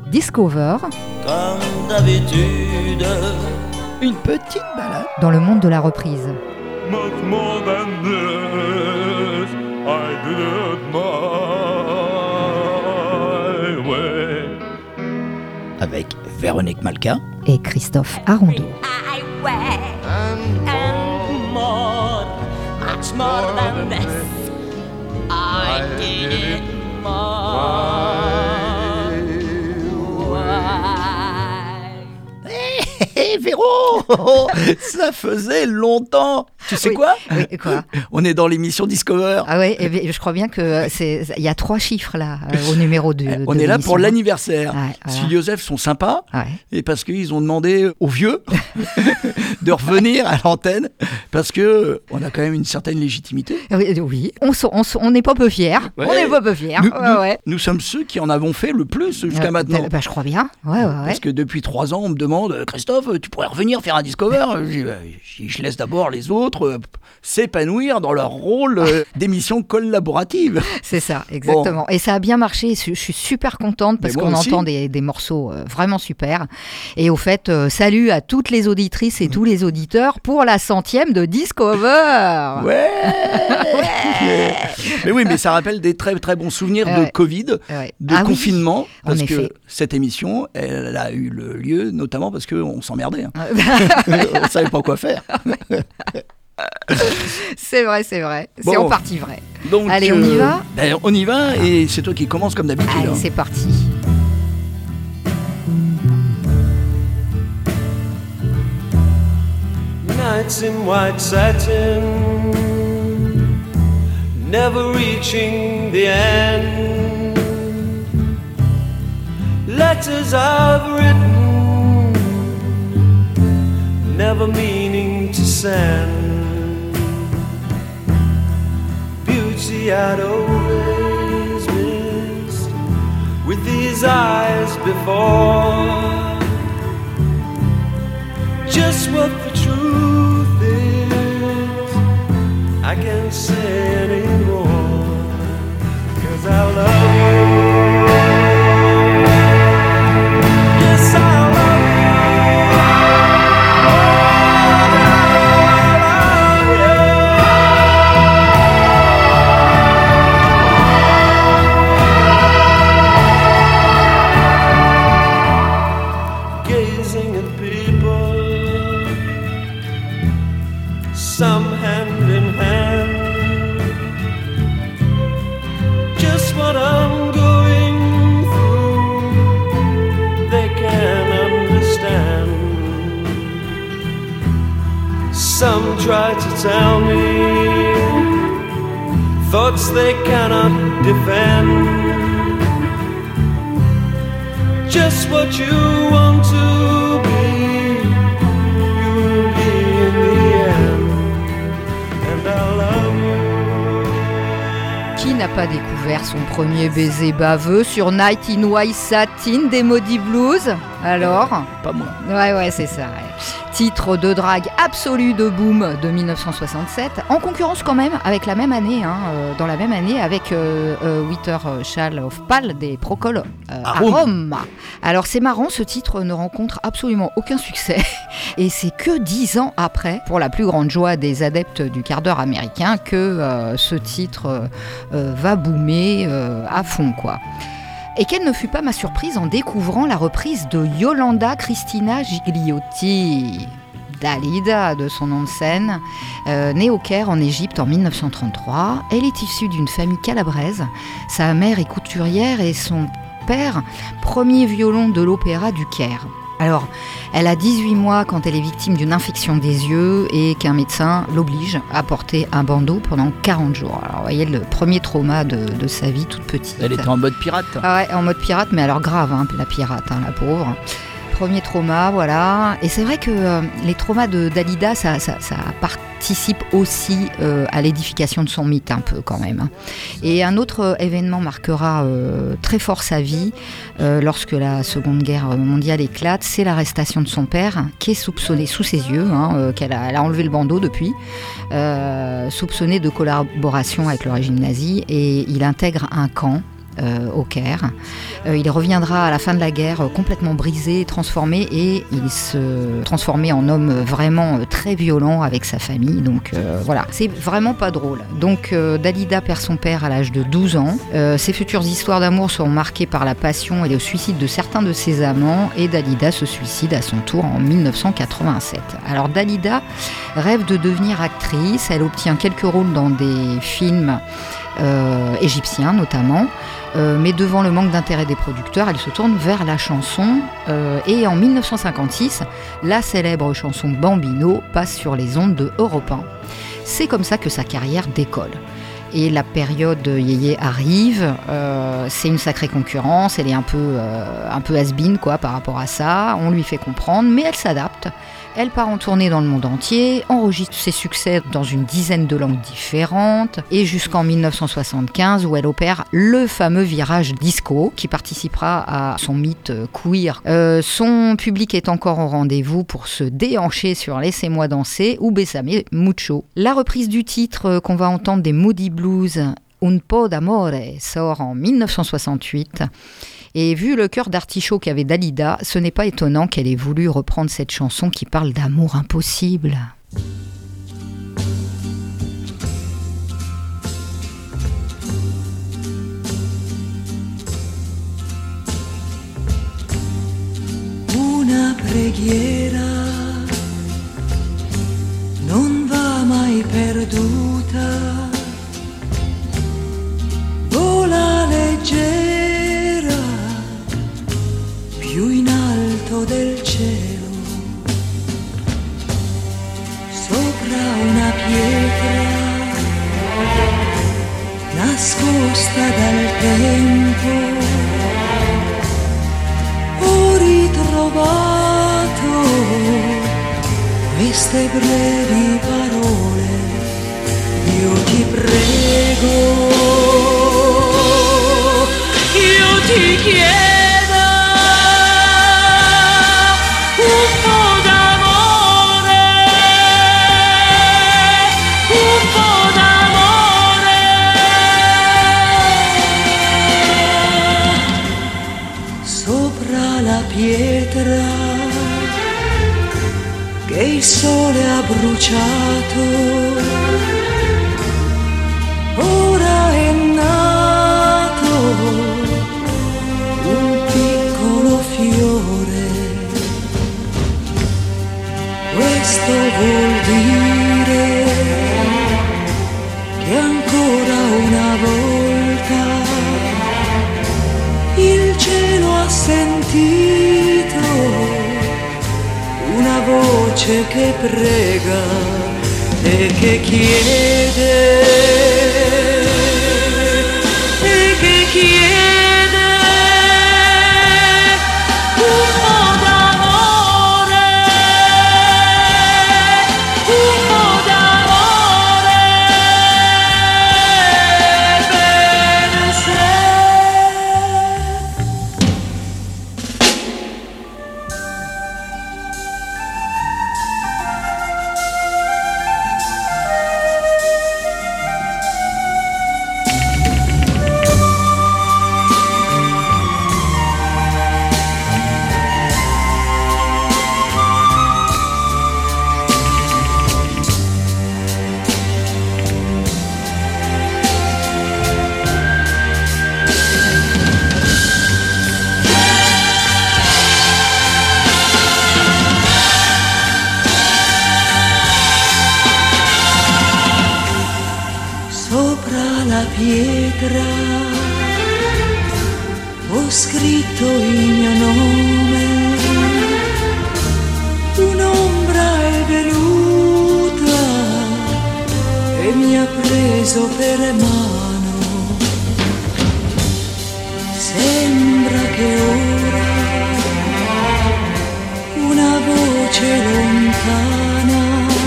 Discover. Comme d'habitude. Une petite balade dans le monde de la reprise. Much more than this, I did it my way. avec Véronique Malka Et Christophe Arondeau. And more, much more than this. I did it Hé Véro, ça faisait longtemps. Tu sais Oui. quoi Oui, quoi ? On est dans l'émission Discover. Ah ouais, et je crois bien que il y a 3 chiffres là au numéro de On de est là l'émission. pour l'anniversaire. Ouais, voilà. Si Joseph sont sympas, Ouais. et parce qu'ils ont demandé aux vieux de revenir à l'antenne, parce que on a quand même une certaine légitimité. Oui, on n'est pas peu fiers. Ouais. On n'est pas peu fiers. Nous sommes ceux qui en avons fait le plus jusqu'à maintenant. Bah, je crois bien. Ouais. Parce que depuis 3 ans, on me demande Christophe, tu pourrais revenir faire un Discover. Je laisse d'abord les autres s'épanouir dans leur rôle d'émission collaborative. C'est ça, exactement. Et ça a bien marché. Je suis super contente parce Mais moi qu'on aussi. entend des morceaux vraiment super. Et au fait, salut à toutes les auditrices et tous les auditeurs pour la 100e de Discover. Ouais. Mais oui, mais ça rappelle des très très bons souvenirs de Ouais. Covid, Ouais. de Ah oui, confinement, en parce effet. que cette émission, elle a eu le lieu notamment parce qu'on s'emmerdait. Hein. On savait pas quoi faire. C'est vrai. C'est Bon. en partie vrai. Donc, Allez, on y va ? On y va, et c'est toi qui commence comme d'habitude. Allez, hein. c'est parti. Nights in white satin, never reaching the end. Letters I've written, never meaning to send. Beauty I'd always missed with these eyes before. Just what the truth is, I can't say anymore, 'cause I love you. Yes, I love you. Gazing at people, some hand in hand. Just what I'm going through, they can understand. Some try to tell me thoughts they cannot defend. Just what you want to be, you'll be in the end. And I love you. Qui n'a pas découvert son premier baiser baveux sur Night in White Satin des Maudits Blues ? Alors ? Pas moi. Ouais, c'est ça. Ouais. Titre de drague absolu de Boom de 1967, en concurrence quand même avec la même année, dans la même année avec Wither Shall of Pal des Procol Harum. Alors c'est marrant, ce titre ne rencontre absolument aucun succès et c'est que 10 ans après, pour la plus grande joie des adeptes du quart d'heure américain, que ce titre va boomer à fond, quoi. Et quelle ne fut pas ma surprise en découvrant la reprise de Yolanda Cristina Gigliotti, Dalida de son nom de scène, née au Caire en Égypte en 1933. Elle est issue d'une famille calabraise. Sa mère est couturière et son père, premier violon de l'opéra du Caire. Alors, elle a 18 mois quand elle est victime d'une infection des yeux et qu'un médecin l'oblige à porter un bandeau pendant 40 jours. Alors, vous voyez, le premier trauma de sa vie toute petite. Elle était en mode pirate. Ah ouais, en mode pirate, mais alors grave, la pirate, la pauvre. Premier trauma, voilà. Et c'est vrai que les traumas de Dalida, ça participe aussi à l'édification de son mythe, un peu quand même. Et un autre événement marquera très fort sa vie lorsque la Seconde Guerre mondiale éclate, c'est l'arrestation de son père, qui est soupçonné sous ses yeux, elle a enlevé le bandeau depuis, soupçonné de collaboration avec le régime nazi, et il intègre un camp au Caire. Il reviendra à la fin de la guerre complètement brisé, transformé, et il se transformait en homme vraiment très violent avec sa famille. Donc voilà, c'est vraiment pas drôle. Donc Dalida perd son père à l'âge de 12 ans. Ses futures histoires d'amour seront marquées par la passion et le suicide de certains de ses amants, et Dalida se suicide à son tour en 1987. Alors Dalida rêve de devenir actrice. Elle obtient quelques rôles dans des films égyptiens notamment, mais devant le manque d'intérêt des producteurs, elle se tourne vers la chanson, et en 1956, la célèbre chanson Bambino passe sur les ondes de Europe 1. C'est comme ça que sa carrière décolle. Et la période yéyé arrive, c'est une sacrée concurrence, elle est un peu has-been quoi par rapport à ça, on lui fait comprendre, mais elle s'adapte. Elle part en tournée dans le monde entier, enregistre ses succès dans une dizaine de langues différentes, et jusqu'en 1975 où elle opère le fameux virage disco qui participera à son mythe queer. Son public est encore au rendez-vous pour se déhancher sur Laissez-moi danser ou Bésame Mucho. La reprise du titre qu'on va entendre des Moody Blues, Un po' d'amore, sort en 1968. Et vu le cœur d'artichaut qu'avait Dalida, ce n'est pas étonnant qu'elle ait voulu reprendre cette chanson qui parle d'amour impossible. Una preghiera non va mai perduta, vola leggera più in alto del cielo, sopra una pietra nascosta dal tempo, ho ritrovato queste brevi parole. Io ti prego, io ti chiedo un po' d'amore, un po' d'amore. Sopra la pietra che il sole ha bruciato, ora è nato un piccolo fiore. Questo vuol dire che ancora una volta il cielo ha sentito una voce che prega e che chiede, e che chiede. Pietra ho scritto il mio nome, un'ombra è venuta e mi ha preso per mano. Sembra che ora una voce lontana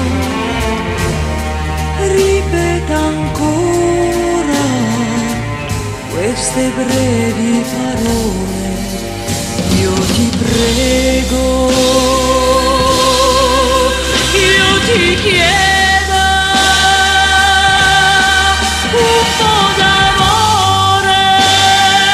ripeta ancora queste brevi parole. Io ti prego, io ti chiedo un po' d'amore,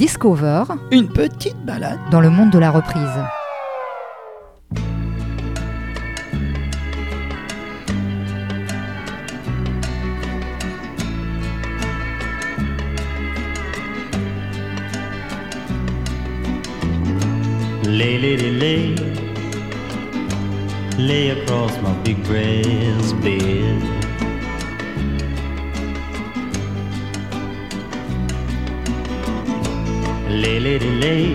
Discover, Une petite balade. dans le monde de la reprise. Lay, lay across my big brass bed. Lay,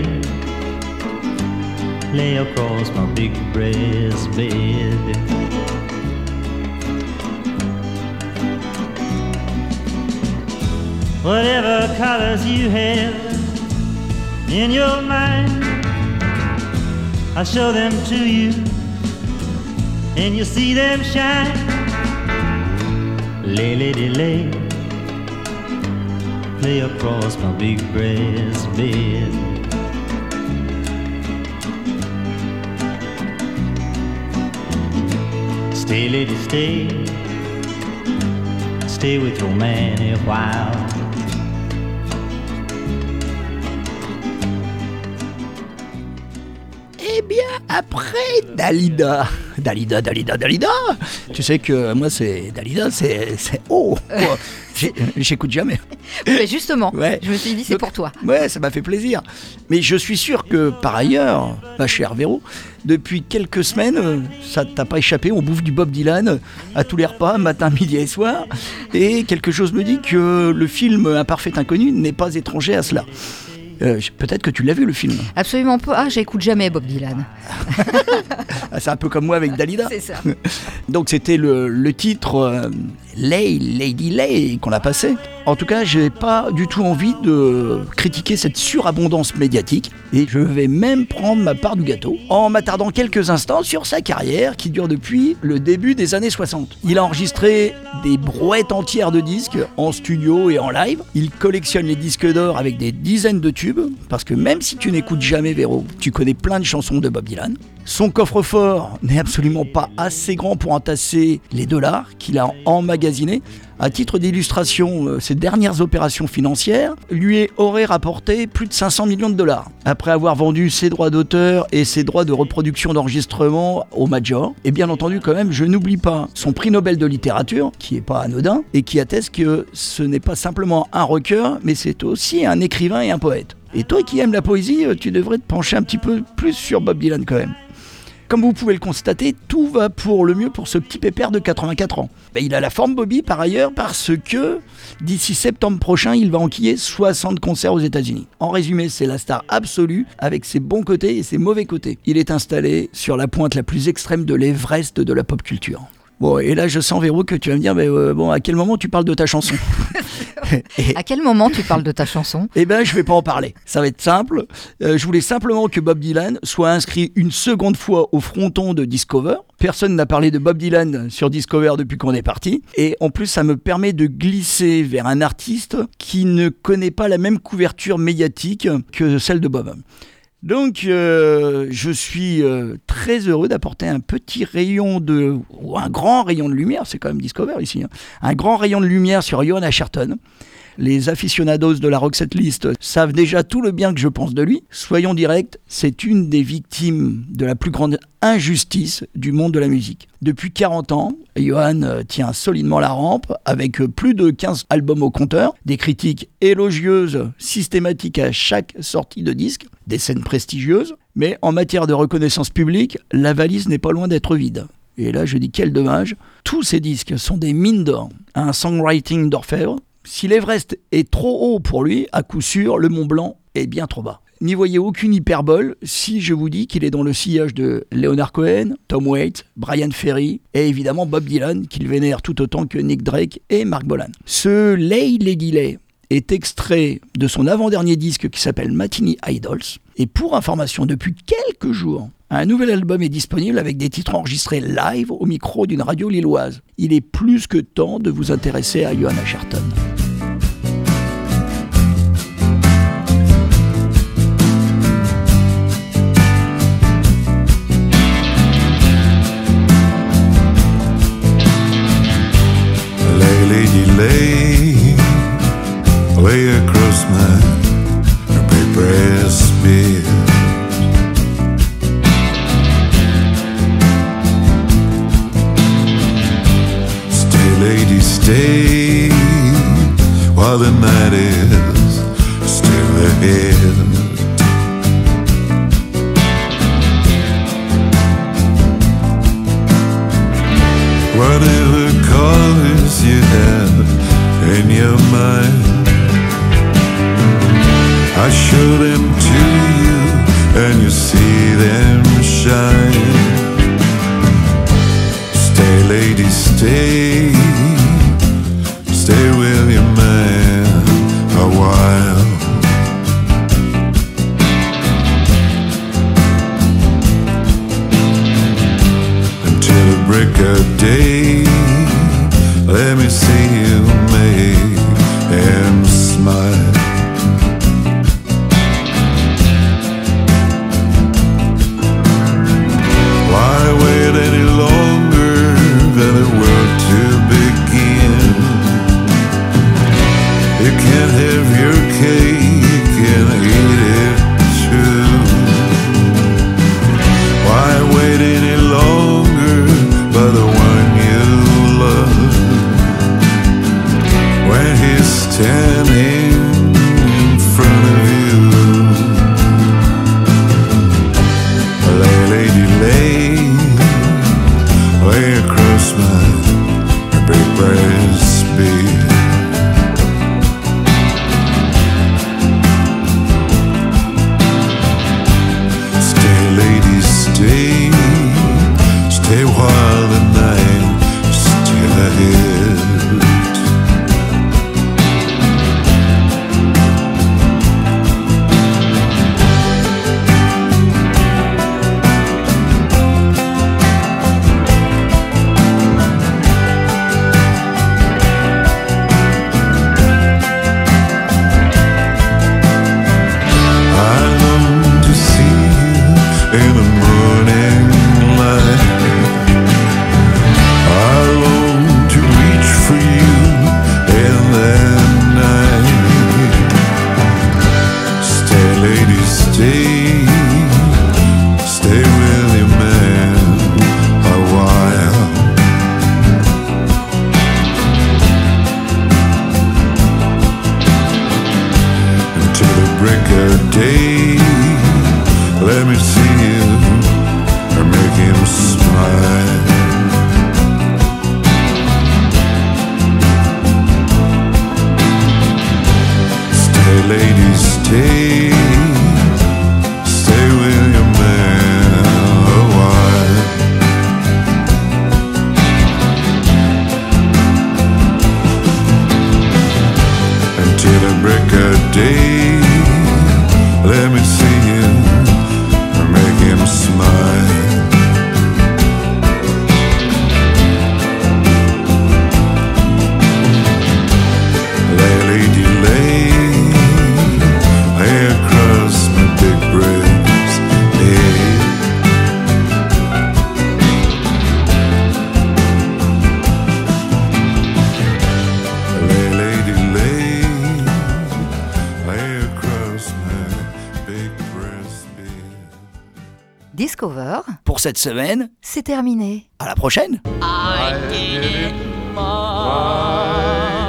lay across my big brass bed. Whatever colors you have in your mind, I'll show them to you, and you'll see them shine. Lay, lay across my big brass bed. Stay, lady, stay with your man a while. Eh bien, après Dalida. Tu sais que moi, c'est Dalida, c'est oh. J'écoute jamais. Mais justement, Ouais. je me suis dit c'est Donc, pour toi. Ouais, ça m'a fait plaisir. Mais je suis sûr que par ailleurs, ma chère Véro, depuis quelques semaines, ça t'a pas échappé, on bouffe du Bob Dylan à tous les repas, matin, midi et soir. Et quelque chose me dit que le film Un parfait inconnu n'est pas étranger à cela. Peut-être que tu l'as vu le film. Absolument pas. Ah, j'écoute jamais Bob Dylan. Ah, c'est un peu comme moi avec Dalida. C'est ça. Donc c'était le titre Lady Lay qu'on a passé. En tout cas, j'ai pas du tout envie de critiquer cette surabondance médiatique et je vais même prendre ma part du gâteau en m'attardant quelques instants sur sa carrière qui dure depuis le début des années 60. Il a enregistré des brouettes entières de disques en studio et en live. Il collectionne les disques d'or avec des dizaines de tubes parce que même si tu n'écoutes jamais Véro, tu connais plein de chansons de Bob Dylan. Son coffre-fort n'est absolument pas assez grand pour entasser les dollars qu'il a emmagasinés. À titre d'illustration, ses dernières opérations financières lui auraient rapporté plus de 500 millions de dollars. Après avoir vendu ses droits d'auteur et ses droits de reproduction d'enregistrement au Major, et bien entendu quand même, je n'oublie pas son prix Nobel de littérature, qui est pas anodin, et qui atteste que ce n'est pas simplement un rocker, mais c'est aussi un écrivain et un poète. Et toi qui aimes la poésie, tu devrais te pencher un petit peu plus sur Bob Dylan quand même. Comme vous pouvez le constater, tout va pour le mieux pour ce petit pépère de 84 ans. Il a la forme Bobby par ailleurs parce que d'ici septembre prochain, il va enquiller 60 concerts aux États-Unis. En résumé, c'est la star absolue avec ses bons côtés et ses mauvais côtés. Il est installé sur la pointe la plus extrême de l'Everest de la pop culture. Bon, et là je sens Véro que tu vas me dire, bon, à quel moment tu parles de ta chanson? À quel moment tu parles de ta chanson? Eh ben, je vais pas en parler. Ça va être simple. Je voulais simplement que Bob Dylan soit inscrit une seconde fois au fronton de Discover. Personne n'a parlé de Bob Dylan sur Discover depuis qu'on est parti. Et en plus, ça me permet de glisser vers un artiste qui ne connaît pas la même couverture médiatique que celle de Bob. Donc, je suis très heureux d'apporter un petit rayon ou un grand rayon de lumière, c'est quand même Discover ici, hein, un grand rayon de lumière sur Johan Asherton. Les aficionados de la Roxette List savent déjà tout le bien que je pense de lui. Soyons directs, c'est une des victimes de la plus grande injustice du monde de la musique. Depuis 40 ans, Johan tient solidement la rampe avec plus de 15 albums au compteur, des critiques élogieuses systématiques à chaque sortie de disque, des scènes prestigieuses, mais en matière de reconnaissance publique, la valise n'est pas loin d'être vide. Et là, je dis quel dommage. Tous ces disques sont des mines d'or, un songwriting d'orfèvre. Si l'Everest est trop haut pour lui, à coup sûr, le Mont Blanc est bien trop bas. N'y voyez aucune hyperbole si je vous dis qu'il est dans le sillage de Leonard Cohen, Tom Waits, Brian Ferry et évidemment Bob Dylan, qu'il vénère tout autant que Nick Drake et Mark Bolan. Ce Lady Lay est extrait de son avant-dernier disque qui s'appelle Matinee Idols. Et pour information, depuis quelques jours, un nouvel album est disponible avec des titres enregistrés live au micro d'une radio lilloise. Il est plus que temps de vous intéresser à Johan Asherton. Lay across my lady, stay while the night is still ahead. Whatever colors you have in your mind, I show them to you and you see them shine. Stay, lady, stay, stay with your man a while. Until the break of day, let me see you make him smile. Why wait any longer than the world to begin? You can't have your cake and eat it too. Why wait any longer for the one you love when he's standing in front of you? Lady, lay across my big breast beat. Stay, lady, stay, stay while the night is still ahead. Discover, Pour cette semaine, c'est terminé. à la prochaine. I did it more.